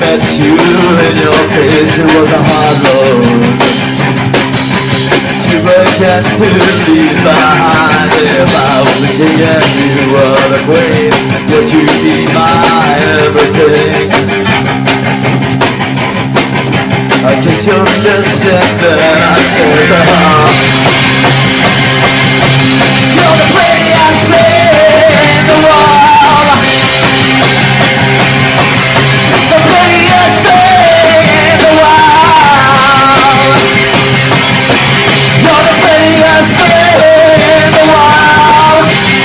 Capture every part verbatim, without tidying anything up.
at you in your face, it was a hard road to forget to leave behind. If I was a king and you were the queen, would you be my everything? I just shook this and then I said, oh, you're the prettiest thing in the world, the prettiest thing in the world. You're the prettiest thing in the world,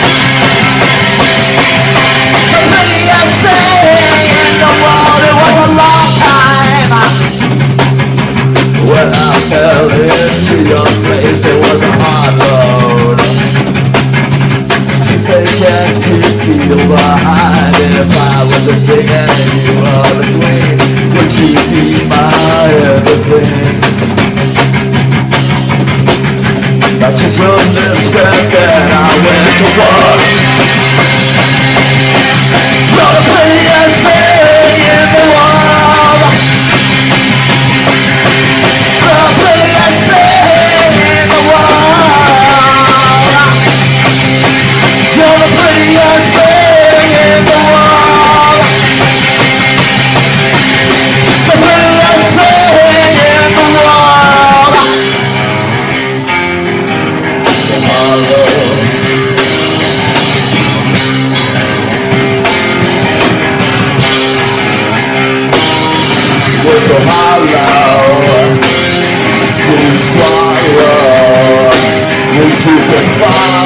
the prettiest thing in the world. It was a long time when I fell into your place. It was a hard road to forget to feel behind. If I was a king and you were the queen, would you be my everything? I just understand that I went to war. You're the prettiest thing in the world, the prettiest thing in the world. You're the prettiest thing in the world, the prettiest thing in the world. Was so hollow to swallow, would you goodbye?